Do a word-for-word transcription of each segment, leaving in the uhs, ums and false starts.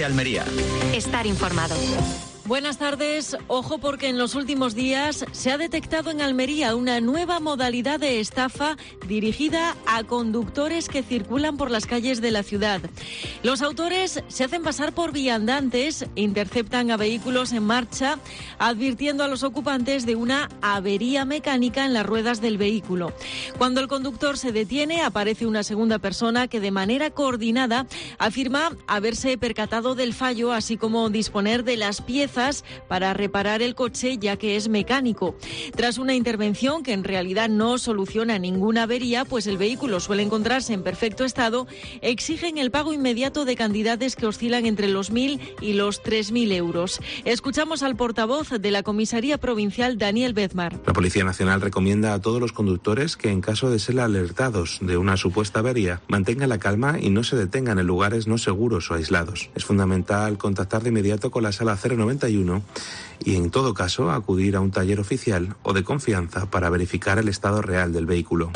COPE Almería. Estar informado. Buenas tardes. Ojo porque en los últimos días se ha detectado en Almería una nueva modalidad de estafa dirigida a conductores que circulan por las calles de la ciudad. Los autores se hacen pasar por viandantes, interceptan a vehículos en marcha, advirtiendo a los ocupantes de una avería mecánica en las ruedas del vehículo. Cuando el conductor se detiene, aparece una segunda persona que de manera coordinada afirma haberse percatado del fallo, así como disponer de las piezas para reparar el coche, ya que es mecánico. Tras una intervención que en realidad no soluciona ninguna avería, pues el vehículo suele encontrarse en perfecto estado, exigen el pago inmediato de cantidades que oscilan entre los mil y los tres mil euros. Escuchamos al portavoz de la Comisaría Provincial, Daniel Bezmar. La Policía Nacional recomienda a todos los conductores que, en caso de ser alertados de una supuesta avería, mantengan la calma y no se detengan en lugares no seguros o aislados. Es fundamental contactar de inmediato con la sala cero noventa y uno y, en todo caso, acudir a un taller oficial o de confianza para verificar el estado real del vehículo.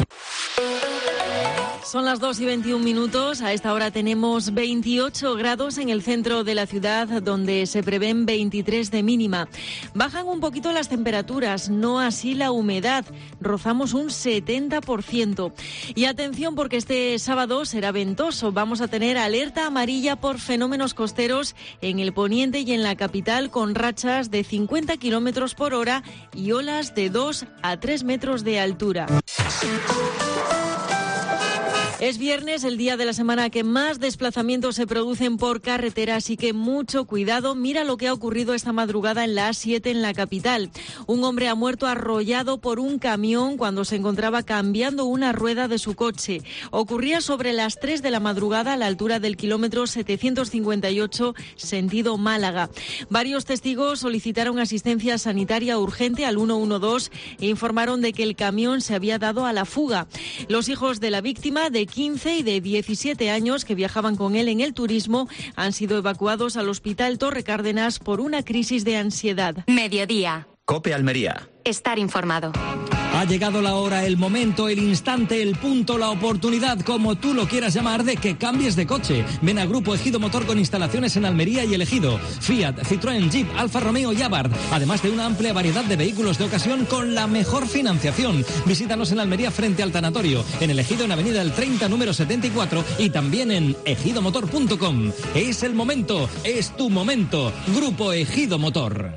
Son las dos y veintiún minutos. A esta hora tenemos veintiocho grados en el centro de la ciudad, donde se prevén veintitrés de mínima. Bajan un poquito las temperaturas, no así la humedad. Rozamos un setenta por ciento. Y atención, porque este sábado será ventoso. Vamos a tener alerta amarilla por fenómenos costeros en el poniente y en la capital, con rachas de cincuenta kilómetros por hora y olas de dos a tres metros de altura. Es viernes, el día de la semana que más desplazamientos se producen por carretera, así que mucho cuidado. Mira lo que ha ocurrido esta madrugada en la A siete en la capital. Un hombre ha muerto arrollado por un camión cuando se encontraba cambiando una rueda de su coche. Ocurría sobre las tres de la madrugada a la altura del kilómetro setecientos cincuenta y ocho, sentido Málaga. Varios testigos solicitaron asistencia sanitaria urgente al uno uno dos e informaron de que el camión se había dado a la fuga. Los hijos de la víctima, de quince y de diecisiete años, que viajaban con él en el turismo, han sido evacuados al Hospital Torre Cárdenas por una crisis de ansiedad. Mediodía. COPE Almería. Estar informado. Ha llegado la hora, el momento, el instante, el punto, la oportunidad, como tú lo quieras llamar, de que cambies de coche. Ven a Grupo Ejido Motor con instalaciones en Almería y El Ejido. Fiat, Citroën, Jeep, Alfa Romeo y Abarth. Además de una amplia variedad de vehículos de ocasión con la mejor financiación. Visítanos en Almería frente al tanatorio. En El Ejido, en Avenida El treinta, número setenta y cuatro. Y también en ejido motor punto com. Es el momento, es tu momento. Grupo Ejido Motor.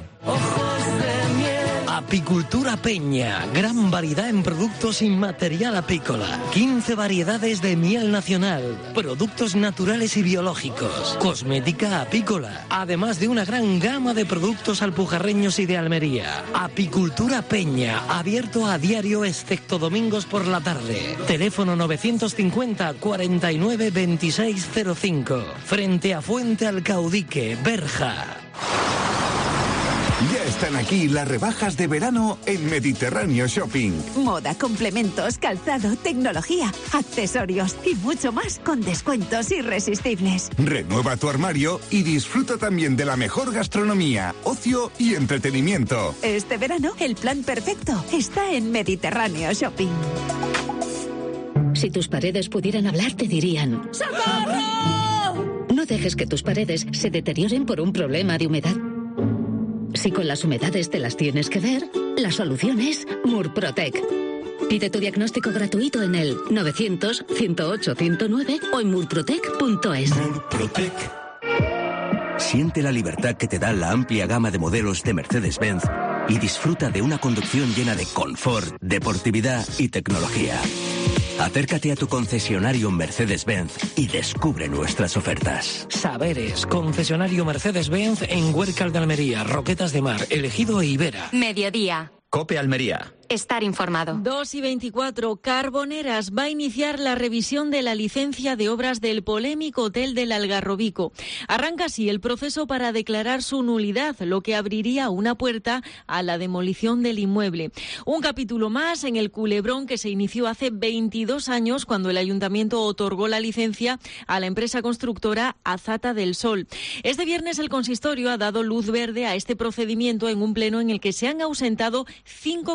Apicultura Peña, gran variedad en productos sin material apícola, quince variedades de miel nacional, productos naturales y biológicos, cosmética apícola, además de una gran gama de productos alpujarreños y de Almería. Apicultura Peña, abierto a diario excepto domingos por la tarde. Teléfono novecientos cincuenta, cuarenta y nueve, veintiséis cero cinco, frente a Fuente Alcaudique, Berja. Ya están aquí las rebajas de verano en Mediterráneo Shopping. Moda, complementos, calzado, tecnología, accesorios y mucho más con descuentos irresistibles. Renueva tu armario y disfruta también de la mejor gastronomía, ocio y entretenimiento. Este verano el plan perfecto está en Mediterráneo Shopping. Si tus paredes pudieran hablar, te dirían: ¡socorro! No dejes que tus paredes se deterioren por un problema de humedad. Si con las humedades te las tienes que ver, la solución es Murprotec. Pide tu diagnóstico gratuito en el novecientos, ciento ocho, ciento nueve o en murprotec punto es. Murprotec. Siente la libertad que te da la amplia gama de modelos de Mercedes-Benz y disfruta de una conducción llena de confort, deportividad y tecnología. Acércate a tu concesionario Mercedes-Benz y descubre nuestras ofertas. Saberes, concesionario Mercedes-Benz en Huércal de Almería, Roquetas de Mar, El Ejido e Ibera. Mediodía. COPE Almería. Estar informado. dos y veinticuatro. Carboneras va a iniciar la revisión de la licencia de obras del polémico Hotel del Algarrobico. Arranca así el proceso para declarar su nulidad, lo que abriría una puerta a la demolición del inmueble. Un capítulo más en el culebrón que se inició hace veintidós años, cuando el ayuntamiento otorgó la licencia a la empresa constructora Azata del Sol. Este viernes el consistorio ha dado luz verde a este procedimiento en un pleno en el que se han ausentado cinco concejales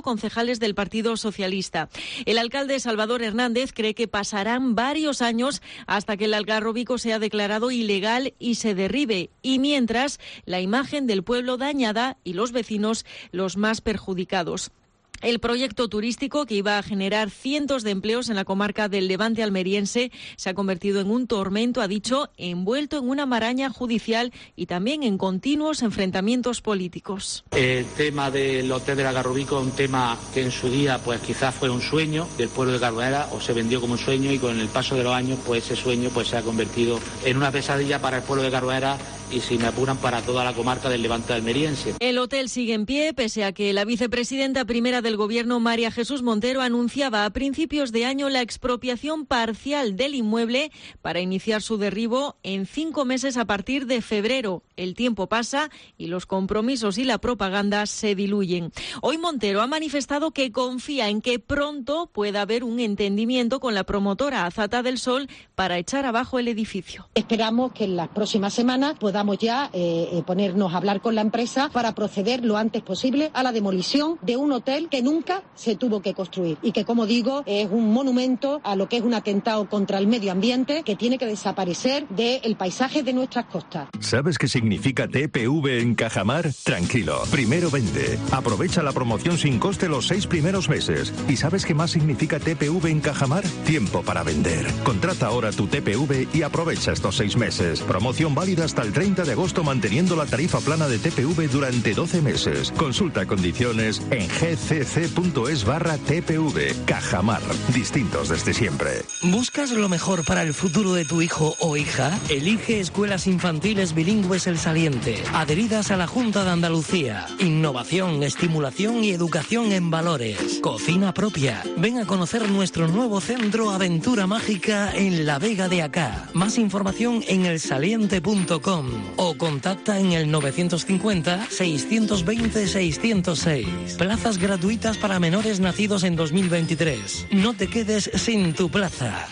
concejales del Partido Socialista. El alcalde Salvador Hernández cree que pasarán varios años hasta que el Algarrobico sea declarado ilegal y se derribe, y mientras la imagen del pueblo dañada y los vecinos los más perjudicados. El proyecto turístico, que iba a generar cientos de empleos en la comarca del Levante almeriense, se ha convertido en un tormento, ha dicho, envuelto en una maraña judicial y también en continuos enfrentamientos políticos. El tema del hotel del Algarrobico es un tema que en su día pues quizás fue un sueño del pueblo de Carbonera, o se vendió como un sueño, y con el paso de los años pues ese sueño pues se ha convertido en una pesadilla para el pueblo de Carbonera y, si me apuran, para toda la comarca del Levante almeriense. El hotel sigue en pie, pese a que la vicepresidenta primera del Gobierno, María Jesús Montero, anunciaba a principios de año la expropiación parcial del inmueble para iniciar su derribo en cinco meses a partir de febrero. El tiempo pasa y los compromisos y la propaganda se diluyen. Hoy Montero ha manifestado que confía en que pronto pueda haber un entendimiento con la promotora Azata del Sol para echar abajo el edificio. Esperamos que en las próximas semanas podamos ya eh, ponernos a hablar con la empresa para proceder lo antes posible a la demolición de un hotel que nunca se tuvo que construir y que, como digo, es un monumento a lo que es un atentado contra el medio ambiente que tiene que desaparecer del paisaje de nuestras costas. ¿Sabes qué significa T P V en Cajamar? Tranquilo, primero vende. Aprovecha la promoción sin coste los seis primeros meses. ¿Y sabes qué más significa T P V en Cajamar? Tiempo para vender. Contrata ahora tu T P V y aprovecha estos seis meses. Promoción válida hasta el treinta de agosto, manteniendo la tarifa plana de T P V durante doce meses. Consulta condiciones en g c c punto es barra T P V. Cajamar, distintos desde siempre. ¿Buscas lo mejor para el futuro de tu hijo o hija? Elige Escuelas Infantiles Bilingües El Saliente, adheridas a la Junta de Andalucía. Innovación, estimulación y educación en valores. Cocina propia. Ven a conocer nuestro nuevo centro Aventura Mágica en La Vega de Acá. Más información en el saliente punto com o contacta en el novecientos cincuenta, seiscientos veinte, seiscientos seis. Plazas gratuitas para menores nacidos en dos mil veintitrés. No te quedes sin tu plaza.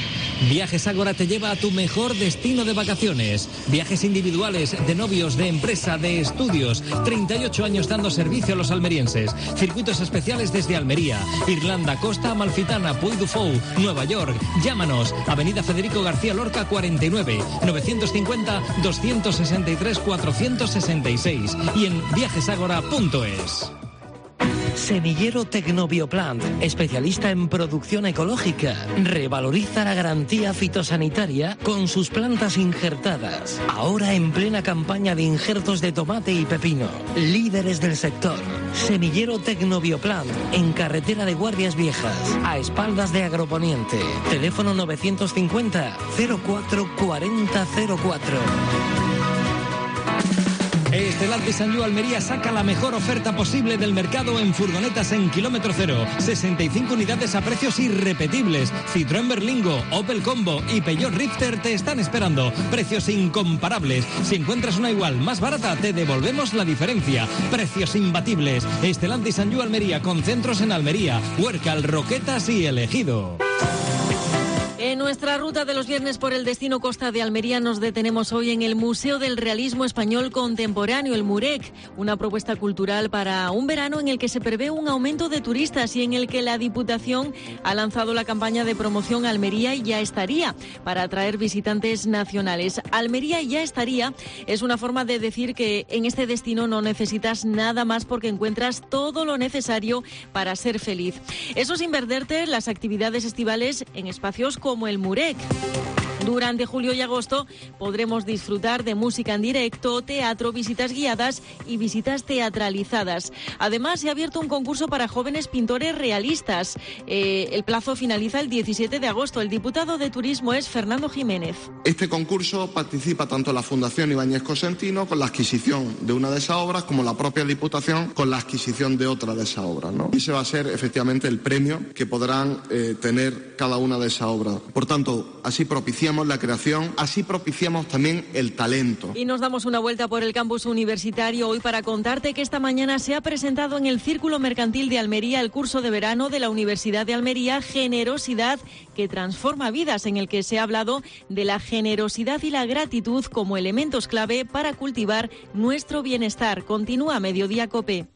Viajes Ágora te lleva a tu mejor destino de vacaciones. Viajes individuales, de novios, de empresa, de estudios. treinta y ocho años dando servicio a los almerienses. Circuitos especiales desde Almería, Irlanda, Costa Amalfitana, Puy du Fou, Nueva York. Llámanos. Avenida Federico García Lorca cuarenta y nueve, novecientos cincuenta, doscientos sesenta y tres, cuatrocientos sesenta y seis. Y en viajes ágora punto es. Semillero Tecnobioplant, especialista en producción ecológica, revaloriza la garantía fitosanitaria con sus plantas injertadas. Ahora en plena campaña de injertos de tomate y pepino. Líderes del sector. Semillero Tecnobioplant, en carretera de Guardias Viejas, a espaldas de Agroponiente. Teléfono novecientos cincuenta, cero cuatro, cuarenta, cero cuatro. Stellantis Sanyu Almería saca la mejor oferta posible del mercado en furgonetas en kilómetro cero. sesenta y cinco unidades a precios irrepetibles. Citroën Berlingo, Opel Combo y Peugeot Rifter te están esperando. Precios incomparables. Si encuentras una igual más barata, te devolvemos la diferencia. Precios imbatibles. Stellantis Sanyu Almería, con centros en Almería, Huércal, Roquetas y El Ejido. En nuestra ruta de los viernes por el destino Costa de Almería nos detenemos hoy en el Museo del Realismo Español Contemporáneo, el MUREC, una propuesta cultural para un verano en el que se prevé un aumento de turistas y en el que la Diputación ha lanzado la campaña de promoción Almería y ya estaría para atraer visitantes nacionales. Almería y ya estaría es una forma de decir que en este destino no necesitas nada más porque encuentras todo lo necesario para ser feliz. Eso sin perderte las actividades estivales en espacios como como el MUREC. Durante julio y agosto podremos disfrutar de música en directo, teatro, visitas guiadas y visitas teatralizadas. Además, se ha abierto un concurso para jóvenes pintores realistas. Eh, el plazo finaliza el diecisiete de agosto. El diputado de Turismo es Fernando Jiménez. Este concurso participa tanto la Fundación Ibáñez Cosentino con la adquisición de una de esas obras como la propia Diputación con la adquisición de otra de esas obras, ¿no? Y ese va a ser efectivamente el premio que podrán eh, tener cada una de esas obras. Por tanto, así propiciamos la creación, así propiciamos también el talento. Y nos damos una vuelta por el campus universitario hoy para contarte que esta mañana se ha presentado en el Círculo Mercantil de Almería el curso de verano de la Universidad de Almería, Generosidad que transforma vidas, en el que se ha hablado de la generosidad y la gratitud como elementos clave para cultivar nuestro bienestar. Continúa Mediodía COPE.